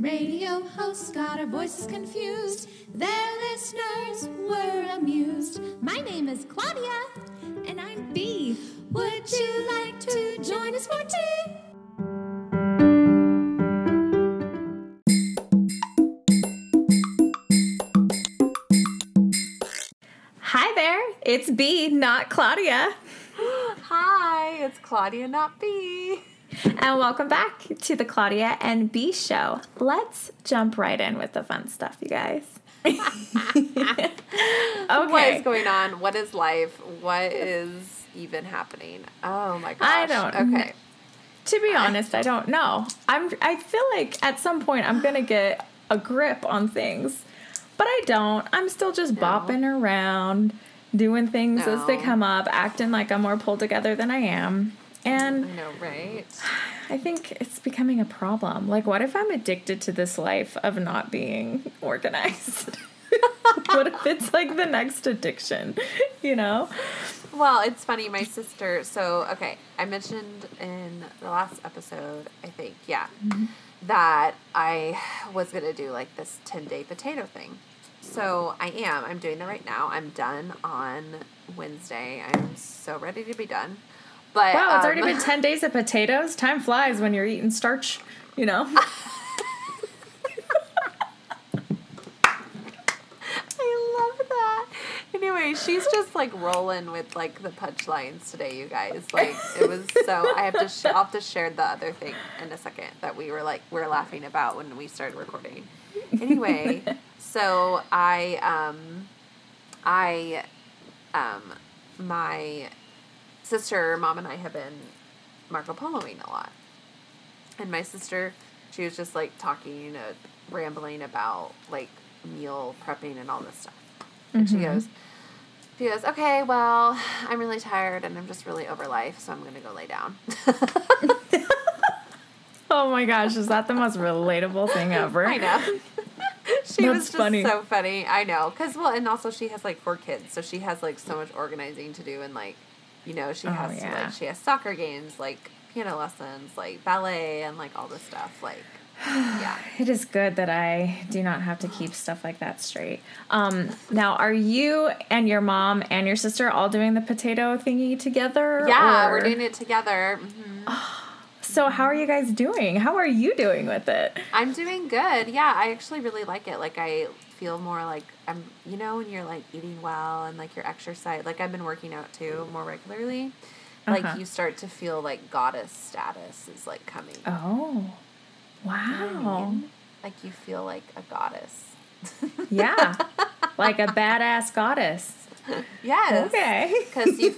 radio hosts got our voices confused. Their listeners were amused. My name is Claudia. And I'm B. Would you like to join us for tea? Hi there, it's B, not Claudia. Hi, it's Claudia, not B. And welcome back to the Claudia and B show. Let's jump right in with the fun stuff, you guys. Okay. What is going on? What is life? What is even happening? Oh my gosh. I don't Okay. To be honest, I don't know. I feel like at some point I'm going to get a grip on things, but I don't. I'm still just bopping around, doing things as they come up, acting like I'm more pulled together than I am. And I know, right? I think it's becoming a problem. Like, what if I'm addicted to this life of not being organized? What if it's like the next addiction, you know? Well, it's funny. My sister, I mentioned in the last episode, I think, that I was going to do like this 10-day potato thing. So I'm doing that right now. I'm done on Wednesday. I'm so ready to be done. But, wow, it's already been 10 days of potatoes. Time flies when you're eating starch, you know? I love that. Anyway, she's just like rolling with like the punchlines today, you guys. Like it was so. I'll have to share the other thing in a second that we're laughing about when we started recording. Anyway, so my sister, mom, and I have been Marco Poloing a lot. And my sister, she was just like rambling about like meal prepping and all this stuff. And she goes, okay, well, I'm really tired and I'm just really over life, so I'm going to go lay down. Oh my gosh, is that the most relatable thing ever? I know. She was just funny. so funny. I know. And also she has like 4 kids, so she has like so much organizing to do and like, you know, she has she has soccer games, like piano lessons, like ballet, and like all this stuff. Like, yeah. It is good that I do not have to keep stuff like that straight. Now, are you and your mom and your sister all doing the potato thingy together? Yeah, we're doing it together. Mm-hmm. So how are you guys doing? How are you doing with it? I'm doing good. Yeah, I actually really like it. Like, I feel more like I'm, you know, when you're like eating well and like your exercise, like I've been working out too more regularly. Like you start to feel like goddess status is like coming. Oh, wow. You know what I mean? Like you feel like a goddess. Yeah, like a badass goddess. Yes. Okay. Because you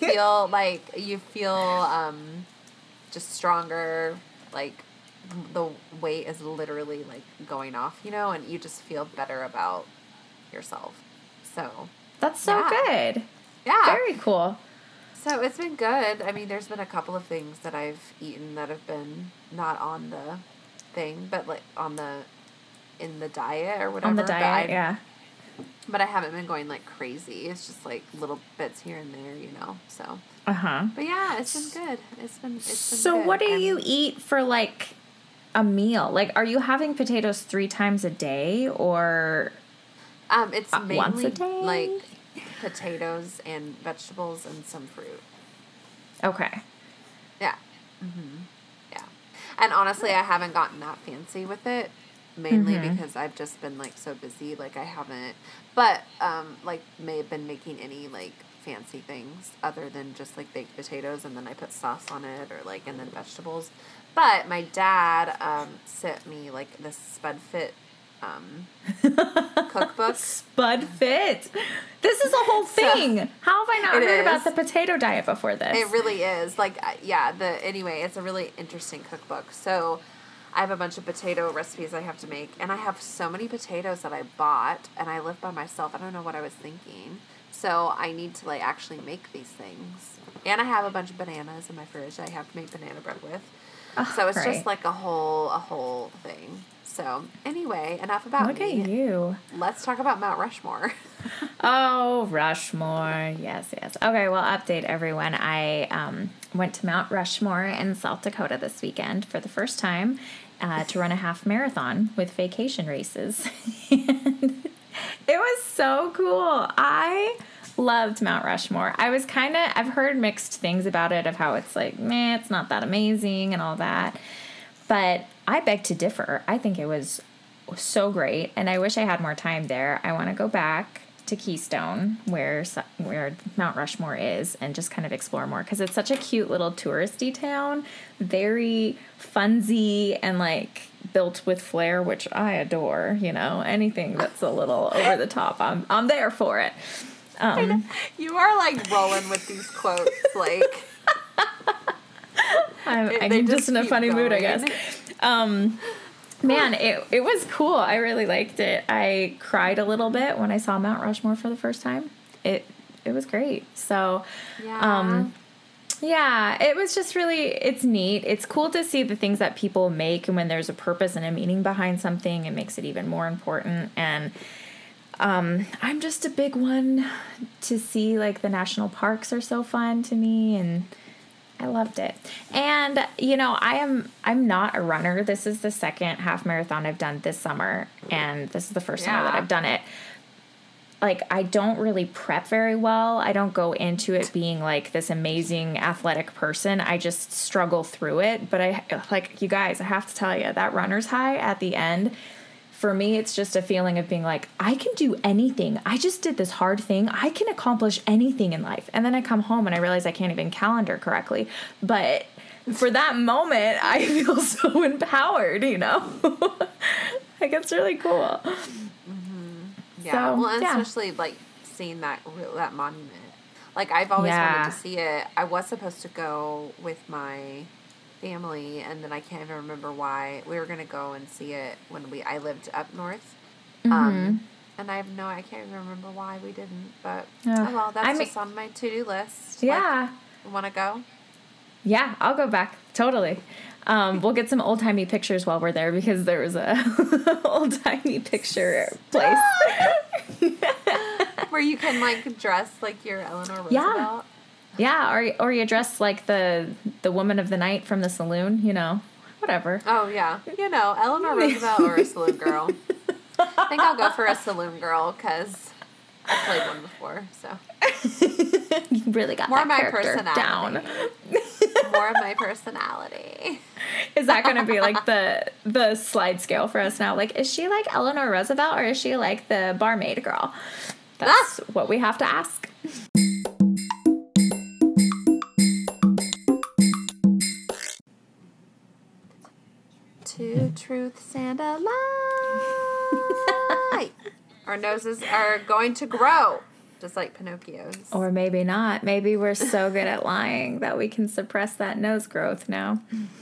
feel just stronger, like the weight is literally like going off, you know, and you just feel better about yourself. So that's so good. Yeah. Very cool. So it's been good. I mean, there's been a couple of things that I've eaten that have been not on the thing, but like in the diet or whatever. On the diet, yeah. But I haven't been going like crazy. It's just like little bits here and there, you know. So. But yeah, it's been good. It's been so good. What do you eat for like a meal? Like, are you having potatoes 3 times a day or? It's mainly once a day? like potatoes and vegetables and some fruit. Okay. Yeah. Yeah. And honestly, I haven't gotten that fancy with it. Mainly because I've just been like so busy, like I haven't, but like may have been making any like fancy things other than just like baked potatoes and then I put sauce on it or like and then vegetables. But my dad sent me like this Spud Fit cookbook. Spud Fit. This is a whole thing. So, how have I not heard about the potato diet before this? It really is. Like anyway, it's a really interesting cookbook. So I have a bunch of potato recipes I have to make, and I have so many potatoes that I bought, and I live by myself. I don't know what I was thinking. So I need to like actually make these things. And I have a bunch of bananas in my fridge I have to make banana bread with. So it's just like a whole thing. So anyway, enough about Look at you. Let's talk about Mount Rushmore. Oh, Rushmore. Yes. Okay, well, update everyone. I went to Mount Rushmore in South Dakota this weekend for the first time. to run a half marathon with vacation races. And it was so cool. I loved Mount Rushmore. I've heard mixed things about it, of how it's like, meh, it's not that amazing and all that. But I beg to differ. I think it was so great, and I wish I had more time there. I want to go back to Keystone, where Mount Rushmore is, and just kind of explore more, because it's such a cute little touristy town, very funsy and like built with flair, which I adore. You know, anything that's a little over the top, I'm there for it. You are like rolling with these quotes, like I'm just in a funny mood, I guess. Man, it was cool. I really liked it. I cried a little bit when I saw Mount Rushmore for the first time. It was great. So, yeah, it was just really, it's neat. It's cool to see the things that people make, and when there's a purpose and a meaning behind something, it makes it even more important. And I'm just a big one to see, like, the national parks are so fun to me, and I loved it. And, you know, I'm not a runner. This is the second half marathon I've done this summer, and this is the first summer that I've done it. Like, I don't really prep very well. I don't go into it being like this amazing athletic person. I just struggle through it. But you guys, I have to tell you, that runner's high at the end, for me, it's just a feeling of being like, I can do anything. I just did this hard thing. I can accomplish anything in life. And then I come home and I realize I can't even calendar correctly. But for that moment, I feel so empowered, you know? Like, it's really cool. Yeah, So, well, and yeah. especially, like, seeing that monument. Like, I've always wanted to see it. I was supposed to go with my family, and then I can't even remember why. We were going to go and see it when I lived up north. And I can't even remember why we didn't, but, that's just on my to-do list. Yeah. Like, want to go? Yeah, I'll go back. Totally. We'll get some old-timey pictures while we're there, because there was a old-timey picture place. Where you can, like, dress like you're Eleanor Roosevelt. Yeah, or you dress like the woman of the night from the saloon, you know, whatever. Oh, yeah. You know, Eleanor Roosevelt or a saloon girl. I think I'll go for a saloon girl, because I played one before, so. You really got more that my character personality. down. More of my personality. Is that going to be like the slide scale for us now? Like, is she like Eleanor Roosevelt, or is she like the barmaid girl? That's what we have to ask. Two truths and a lie. Our noses are going to grow, just like Pinocchio's. Or maybe not. Maybe we're so good at lying that we can suppress that nose growth now.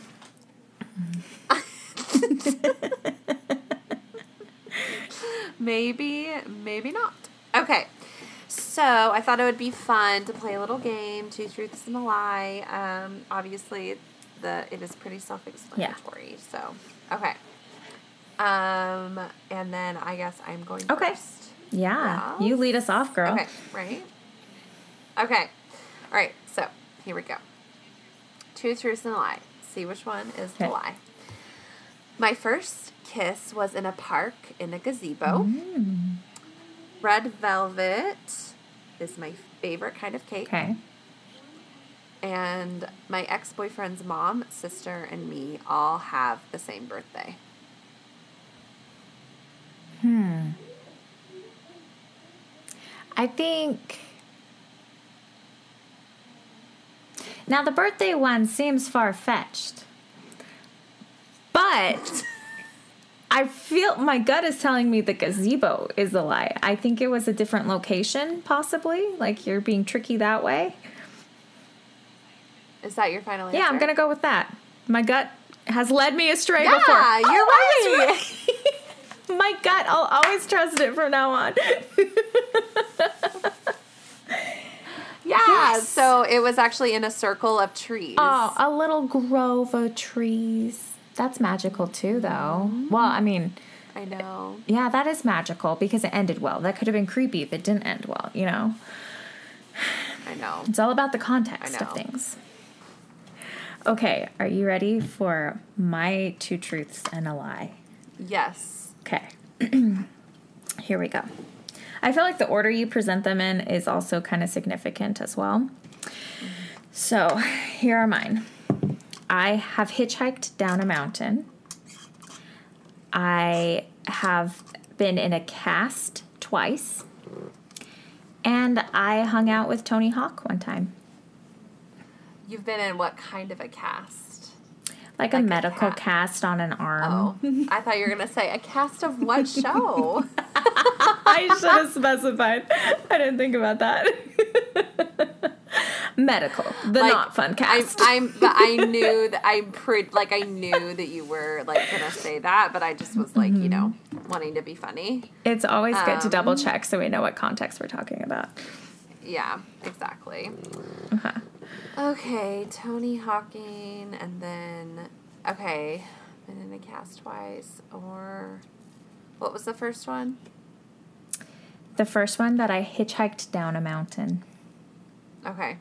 Maybe not. Okay. So I thought it would be fun to play a little game, Two Truths and a Lie. Obviously, it is pretty self-explanatory. Yeah. So, okay. And then I guess I'm going first. Yeah. You lead us off, girl. Okay. Right? Okay. All right. So here we go. Two truths and a lie. See which one is the lie. My first kiss was in a park in a gazebo. Red velvet is my favorite kind of cake. Okay. And my ex-boyfriend's mom, sister, and me all have the same birthday. I think... Now, the birthday one seems far-fetched. But I feel my gut is telling me the gazebo is the lie. I think it was a different location, possibly. Like, you're being tricky that way. Is that your final answer? Yeah, I'm going to go with that. My gut has led me astray before. Yeah, you're right. My gut, I'll always trust it from now on. Yeah, yes. So it was actually in a circle of trees. Oh, a little grove of trees. That's magical too, though. Well, I mean... I know. Yeah, that is magical because it ended well. That could have been creepy if it didn't end well, you know? I know. It's all about the context of things. Okay, are you ready for my 2 truths and a lie? Yes. Okay. Here we go. I feel like the order you present them in is also kind of significant as well. So, here are mine. I have hitchhiked down a mountain. I have been in a cast twice. And I hung out with Tony Hawk one time. You've been in what kind of a cast? Like a medical cast on an arm. Oh, I thought you were going to say a cast of what show? I should have specified. I didn't think about that. Medical, the Like, not fun cast. But I knew that I knew that you were like gonna say that, but I just was like, you know, wanting to be funny. It's always good to double check so we know what context we're talking about. Yeah, exactly. Uh-huh. Okay, Tony Hawking, and then been in a cast twice, or what was the first one? The first one that I hitchhiked down a mountain. Okay.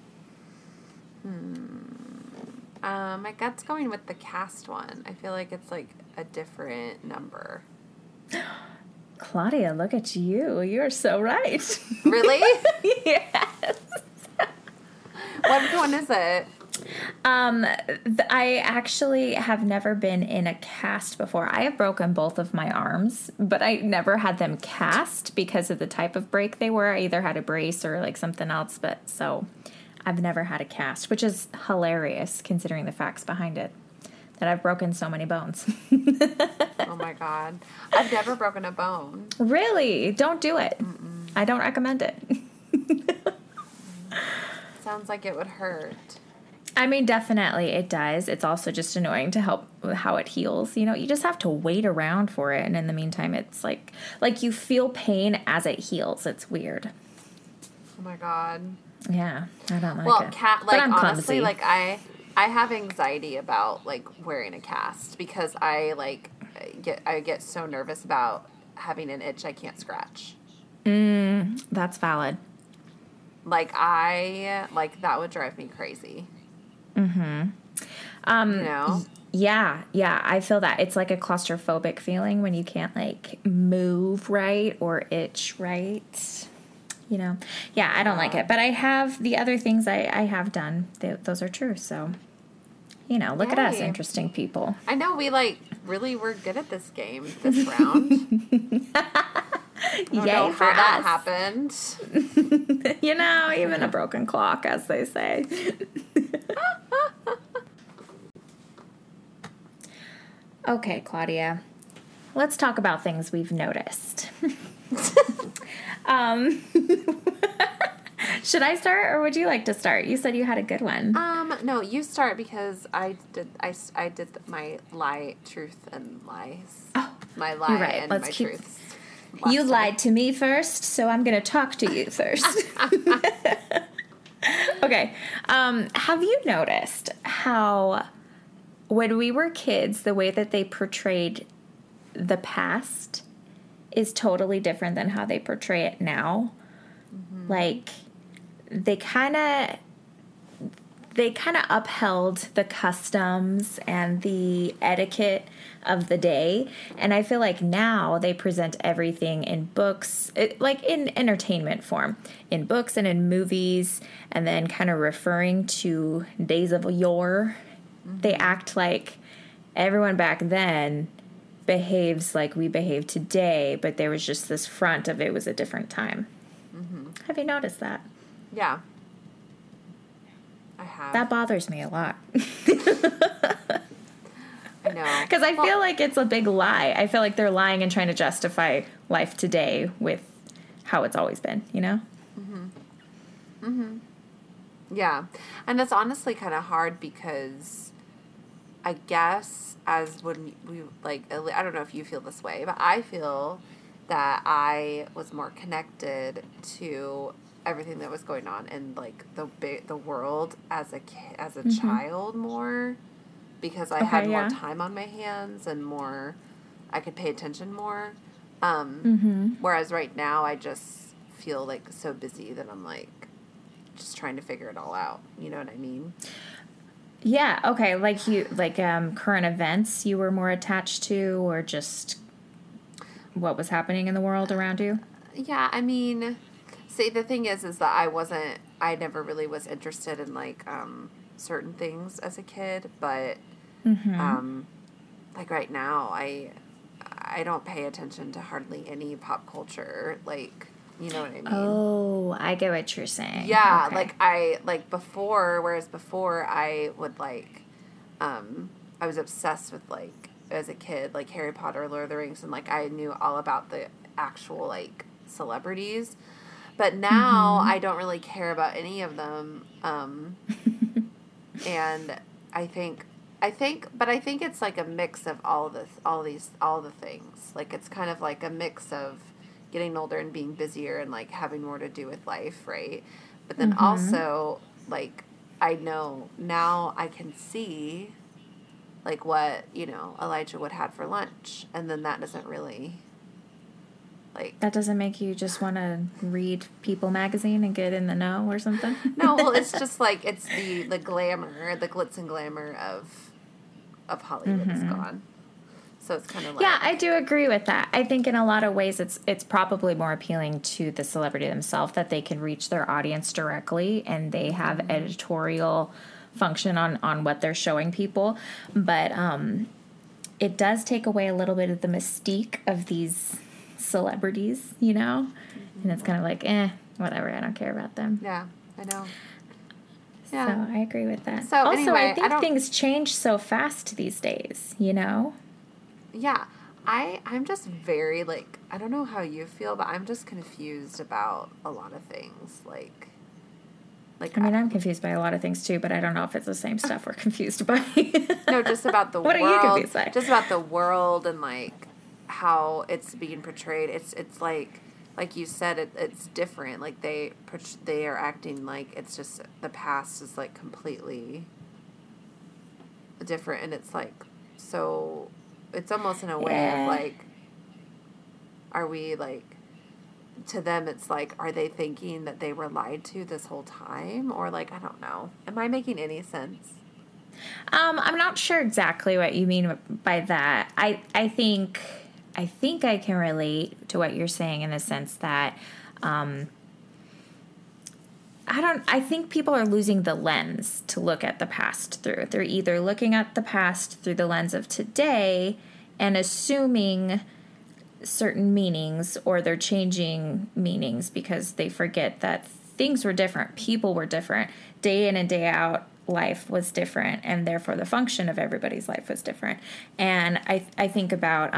My gut's going with the cast one. I feel like it's like a different number. Claudia, look at you. You're so right. Really? Yes. What one is it? I actually have never been in a cast before. I have broken both of my arms, but I never had them cast because of the type of break they were. I either had a brace or like something else, but so I've never had a cast, which is hilarious considering the facts behind it, that I've broken so many bones. Oh my God. I've never broken a bone. Really? Don't do it. Mm-mm. I don't recommend it. Sounds like it would hurt. I mean, definitely it does. It's also just annoying to help with how it heals. You know, you just have to wait around for it. And in the meantime, it's like you feel pain as it heals. It's weird. Oh my God. Yeah, I don't like well, it. But I'm clumsy. honestly, like I have anxiety about like wearing a cast because I get so nervous about having an itch I can't scratch. That's valid. That would drive me crazy. Mm-hmm. You know? Yeah, I feel that. It's like a claustrophobic feeling when you can't like move right or itch right. You know? Yeah, I don't like it. But I have the other things I have done. Those are true. So, you know, look at us, interesting people. I know we really were good at this game this round. I don't know how that happened. You know, even a broken clock, as they say. Okay, Claudia. Let's talk about things we've noticed. Should I start, or would you like to start? You said you had a good one. No, you start because I did my lie, truth, and lies. Oh, my lie you're right. and my truths. You lied to me first, so I'm going to talk to you first. Okay. Have you noticed how when we were kids, the way that they portrayed the past is totally different than how they portray it now? Mm-hmm. Like, they kind of upheld the customs and the etiquette of the day, and I feel like now they present everything in books, like in entertainment form, in books and in movies, and then kind of referring to days of yore. Mm-hmm. They act like everyone back then behaves like we behave today, but there was just this front of it was a different time. Mm-hmm. Have you noticed that? Yeah. I have. That bothers me a lot. I know. Because I feel like it's a big lie. I feel like they're lying and trying to justify life today with how it's always been, you know? Mm-hmm. Mm-hmm. Yeah. And it's honestly kind of hard because I guess as when we, like, I don't know if you feel this way, but I feel that I was more connected to everything that was going on in like the world as a kid, as a child more, because I had more time on my hands and more I could pay attention more. Whereas right now I just feel like so busy that I'm like just trying to figure it all out. You know what I mean? Yeah, okay, current events you were more attached to, or just what was happening in the world around you? Yeah, I mean, see, the thing is that I never really was interested in, like, certain things as a kid, but, um, like, right now, I don't pay attention to hardly any pop culture, like, you know what I mean? Oh, I get what you're saying. Yeah, Okay. whereas before I would, like, I was obsessed with, like, as a kid, like, Harry Potter, Lord of the Rings, and, like, I knew all about the actual, like, celebrities. But now I don't really care about any of them. And but I think it's like a mix of all the things. Like, it's kind of like a mix of getting older and being busier and, like, having more to do with life, right? But then also, like, I know now I can see, like, what, Elijah Wood had for lunch. And then that doesn't really, like... That doesn't make you just want to read People magazine and get in the know or something? No, well, it's just like, it's the glamour, the glitz and glamour of Hollywood is gone. So it's kind of like... Yeah, I do agree with that. I think in a lot of ways it's probably more appealing to the celebrity themselves that they can reach their audience directly and they have editorial function on what they're showing people. But it does take away a little bit of the mystique of these celebrities, you know? And it's kind of like, whatever, I don't care about them. Yeah, I know. Yeah. So I agree with that. So also, anyway, I think things change so fast these days, you know? Yeah. I'm just very, like, I don't know how you feel, but I'm just confused about a lot of things. Like I mean, I'm confused by a lot of things too, but I don't know if it's the same stuff we're confused by. No, just about the what world. What are you confused by? Just about the world and, like, how it's being portrayed. It's like you said, it's different. Like, they are acting like it's just the past is, like, completely different, and it's like, so it's almost in a way of, like, are we, like, to them it's like, are they thinking that they were lied to this whole time? Or, like, I don't know. Am I making any sense? I'm not sure exactly what you mean by that. I think I can relate to what you're saying in the sense that I think people are losing the lens to look at the past through. They're either looking at the past through the lens of today and assuming certain meanings, or they're changing meanings because they forget that things were different, people were different, day in and day out life was different, and therefore the function of everybody's life was different. And I think about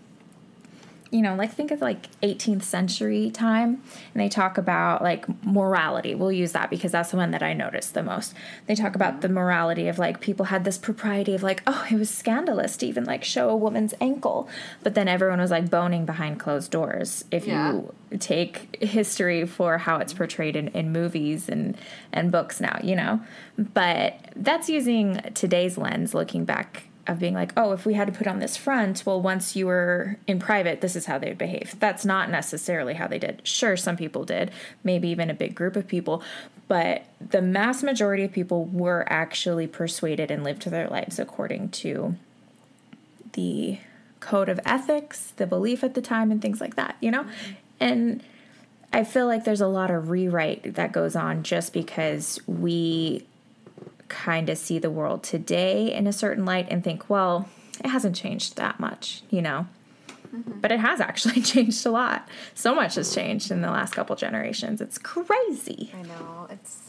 think of like 18th century time, and they talk about like morality. We'll use that because that's the one that I noticed the most. They talk about the morality of like people had this propriety of like, oh, it was scandalous to even like show a woman's ankle, but then everyone was like boning behind closed doors. If you take history for how it's portrayed in movies and books now, but that's using today's lens, looking back, of being like, oh, if we had to put on this front, well, once you were in private, this is how they'd behave. That's not necessarily how they did. Sure, some people did, maybe even a big group of people, but the mass majority of people were actually persuaded and lived their lives according to the code of ethics, the belief at the time, and things like that, And I feel like there's a lot of rewrite that goes on just because we kind of see the world today in a certain light and think, well, it hasn't changed that much, But it has actually changed a lot. So much has changed in the last couple generations. It's crazy. I know.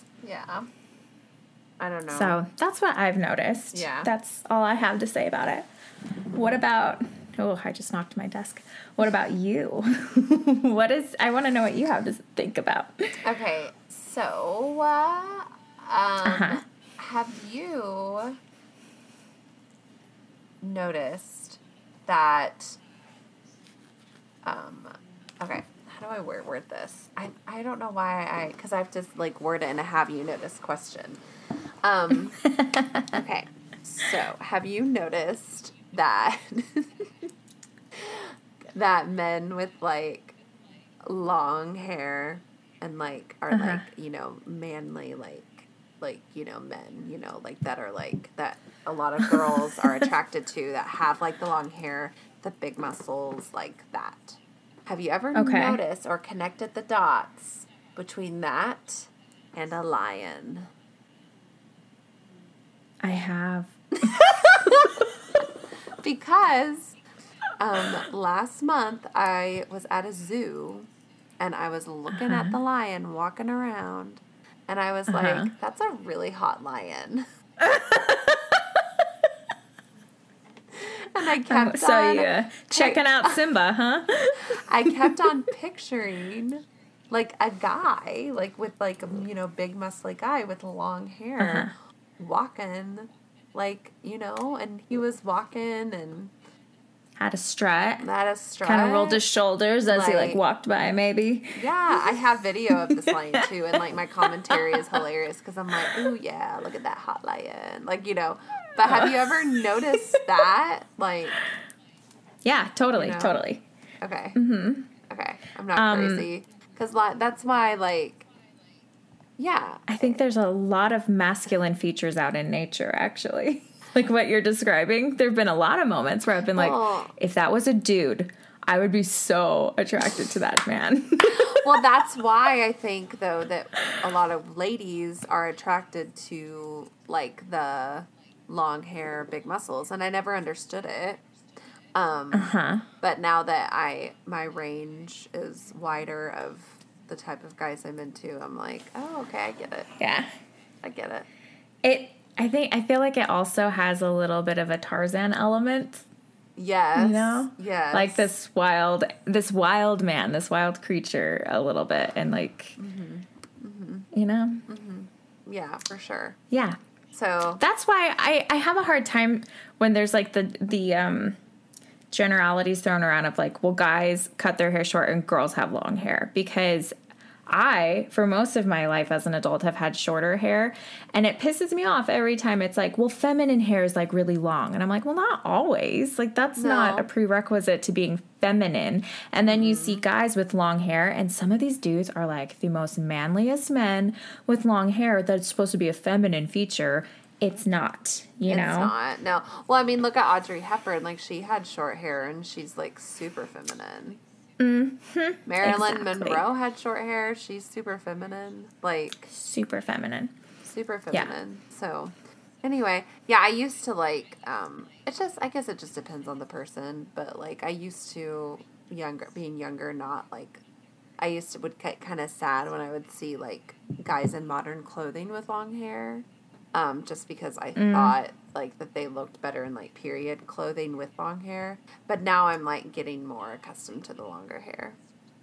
I don't know. So that's what I've noticed. Yeah. That's all I have to say about it. What about... Oh, I just knocked my desk. What about you? I want to know what you have to think about. Okay, so... Have you noticed that, okay, how do I word this? I don't know why because I have to, like, word it in a have you noticed question. Okay, so have you noticed that, that men with, like, long hair and, like, are, like, manly, like like, men, like that are like that a lot of girls are attracted to, that have like the long hair, the big muscles, like that. Have you ever noticed or connected the dots between that and a lion? I have. Because last month I was at a zoo and I was looking at the lion walking around, and I was like, that's a really hot lion. And I kept checking out Simba, huh? I kept on picturing like a guy, like with like a, big muscly guy with long hair walking, like, and he was walking and had a strut. Kind of rolled his shoulders as he like walked by, maybe. Yeah, I have video of this lion too, and like my commentary is hilarious because I'm like, ooh yeah, look at that hot lion, like, But have you ever noticed that? Like, yeah, totally. Okay. Mm-hmm. Okay, I'm not crazy because that's why, like, yeah. I think there's a lot of masculine features out in nature, actually. Like what you're describing, there have been a lot of moments where I've been like, if that was a dude, I would be so attracted to that man. Well, that's why I think, though, that a lot of ladies are attracted to, like, the long hair, big muscles. And I never understood it. But now that my range is wider of the type of guys I'm into, I'm like, oh, okay, I get it. Yeah. I get it. I feel like it also has a little bit of a Tarzan element. Yes. Yes. Like this wild man, this wild creature a little bit, and like, Yeah, for sure. Yeah. So that's why I have a hard time when there's like the generalities thrown around of like, well, guys cut their hair short and girls have long hair, because I, for most of my life as an adult, have had shorter hair, and it pisses me off every time it's like, well, feminine hair is like really long. And I'm like, well, not always. Like, that's not a prerequisite to being feminine. And then you see guys with long hair, and some of these dudes are like the most manliest men with long hair that's supposed to be a feminine feature. It's not, you know? It's not, no. Well, I mean, look at Audrey Hepburn. Like, she had short hair, and she's, like, super feminine. Mm-hmm. Marilyn Monroe had short hair. She's super feminine. Like... Super feminine. Super feminine. Yeah. So, anyway. Yeah, I used to, like, it's just... I guess it just depends on the person. But, like, I used to... Being younger, not, like... would get kind of sad when I would see, like, guys in modern clothing with long hair. Just because I thought, like, that they looked better in, like, period clothing with long hair. But now I'm, like, getting more accustomed to the longer hair.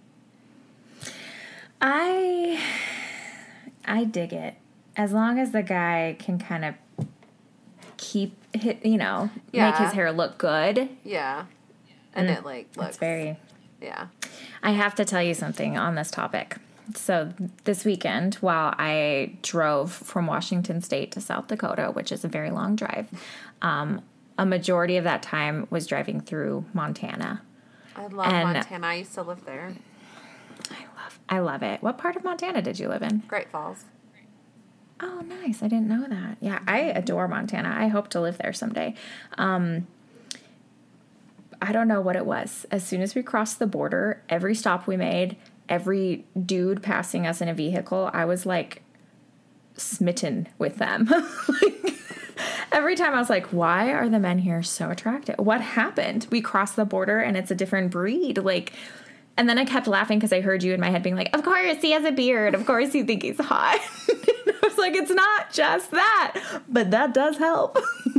I dig it. As long as the guy can kind of make his hair look good. Yeah. And it, like, looks... It's very... Yeah. I have to tell you something on this topic. So this weekend, while I drove from Washington State to South Dakota, which is a very long drive, a majority of that time was driving through Montana. I love Montana. I used to live there. I love it. What part of Montana did you live in? Great Falls. Oh, nice. I didn't know that. Yeah, I adore Montana. I hope to live there someday. I don't know what it was. As soon as we crossed the border, every stop we made, every dude passing us in a vehicle, I was like smitten with them. Like, every time I was like, why are the men here so attractive? What happened? We crossed the border and it's a different breed. Like, and then I kept laughing because I heard you in my head being like, of course he has a beard. Of course you think he's hot. I was like, it's not just that, but that does help.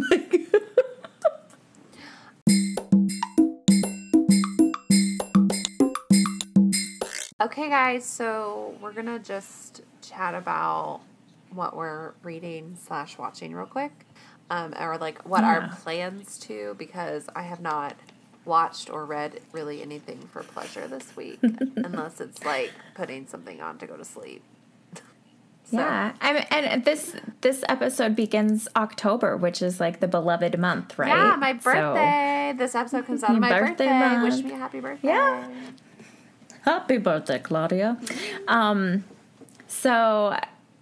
Okay, guys, so we're going to just chat about what we're reading / watching real quick, or like what our plans to, because I have not watched or read really anything for pleasure this week, unless it's like putting something on to go to sleep. So. Yeah, and this episode begins October, which is like the beloved month, right? Yeah, my birthday. So, this episode comes out on my birthday. Month. Wish me a happy birthday. Yeah. Happy birthday, Claudia. So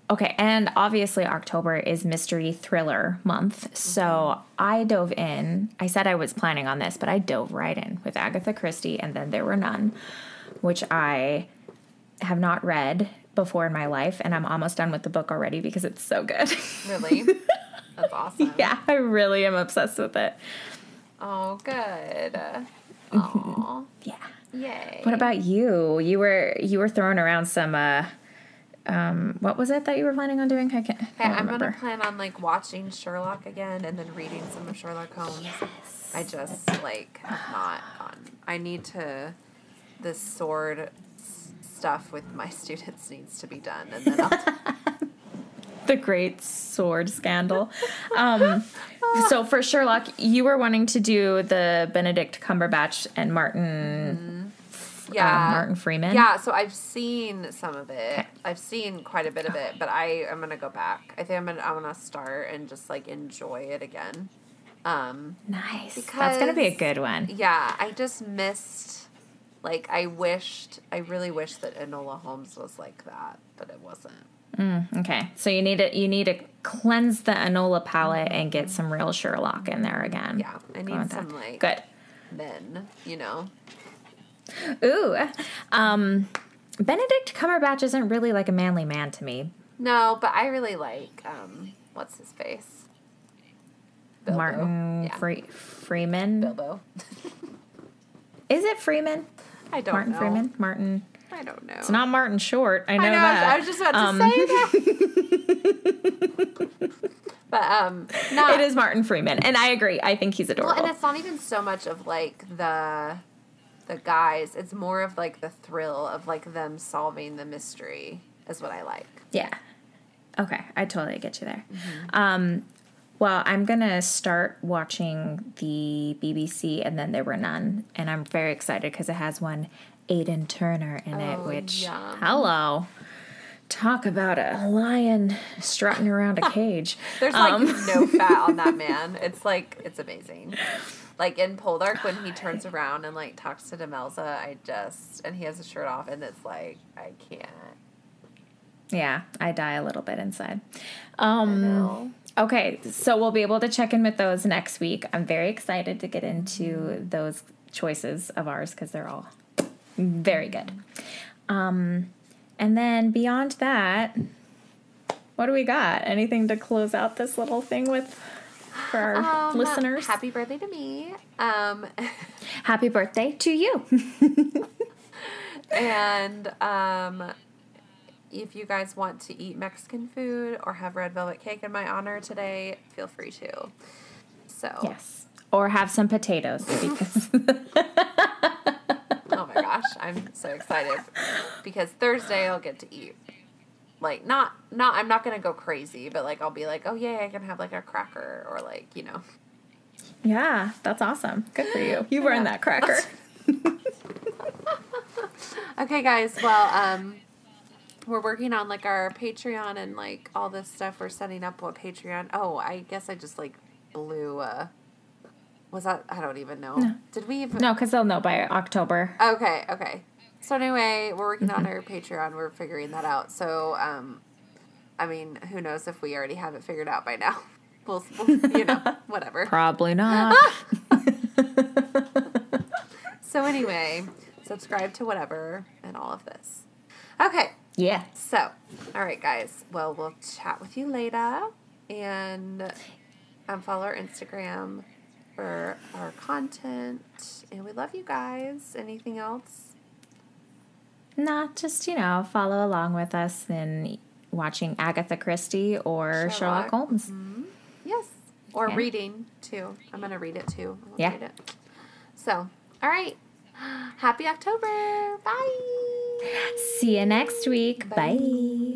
Okay, and obviously October is mystery thriller month. So I dove in. I said I was planning on this, but I dove right in with Agatha Christie and Then There Were None, which I have not read before in my life, and I'm almost done with the book already because it's so good. Really? That's awesome. Yeah, I really am obsessed with it. Oh, good. Aw. Yeah. Yay. What about you? You were throwing around some what was it that you were planning on doing? I can't I'm remember. gonna plan on like watching Sherlock again and then reading some of Sherlock Holmes. Yes. I just like have not gotten. I need to. This sword stuff with my students needs to be done, and then I'll. The great sword scandal. So for Sherlock, you were wanting to do the Benedict Cumberbatch and Martin Freeman. Yeah, so I've seen some of it. Okay. I've seen quite a bit of it, but I'm gonna go back. I think I'm gonna start and just like enjoy it again. Nice. Because, That's gonna be a good one. Yeah, I just missed. Like I really wished that Enola Holmes was like that, but it wasn't. Okay, so you need to cleanse the Enola palette and get some real Sherlock in there again. Yeah, I need some like good men, you know. Ooh, Benedict Cumberbatch isn't really like a manly man to me. No, but I really like what's his face? Bilbo. Martin Freeman. Bilbo. Is it Freeman? I don't Martin know. Freeman? Martin. I don't know. It's not Martin Short. I know I know. that. I was just about to say that. But not. It is Martin Freeman, and I agree. I think he's adorable. Well, and it's not even so much of like the guys. It's more of like the thrill of like them solving the mystery is what I like. Yeah. Okay, I totally get you there. Mm-hmm. Well, I'm gonna start watching the BBC, and Then There Were None, and I'm very excited because it has one Aidan Turner in it, which yum. hello. Talk about a lion strutting around a cage. There's like no fat on that man. It's like, it's amazing. Like in Poldark when he turns around and like talks to Demelza, and he has his shirt off and it's like, I can't. Yeah, I die a little bit inside. I know. Okay, so we'll be able to check in with those next week. I'm very excited to get into those choices of ours because they're all very good. And then beyond that, what do we got? Anything to close out this little thing with for our listeners? Happy birthday to me. Happy birthday to you. And if you guys want to eat Mexican food or have red velvet cake in my honor today, feel free to. So Yes. Or have some potatoes because oh my gosh, I'm so excited because Thursday I'll get to eat. Like not I'm not gonna go crazy, but like I'll be like, oh yay, I can have like a cracker or like, you know. Yeah, that's awesome. Good for you. You've earned that cracker. Okay, guys. Well, we're working on like our Patreon and like all this stuff. We're setting up a Patreon. Oh, I guess I just like blew. Was that? I don't even know. No. Did we even? No, because they'll know by October. Okay. So anyway, we're working on our Patreon. We're figuring that out. So, I mean, who knows if we already have it figured out by now? We'll you know, whatever. Probably not. So anyway, subscribe to whatever and all of this. Okay. Yeah. So, all right, guys. Well, we'll chat with you later, and follow our Instagram for our content. And we love you guys. Anything else? Not just, follow along with us in watching Agatha Christie or Sherlock Holmes. Mm-hmm. Yes. Or Okay. reading, too. I'm going to read it, too. I Yeah. Read it. So, all right. Happy October. Bye. See you next week. Bye.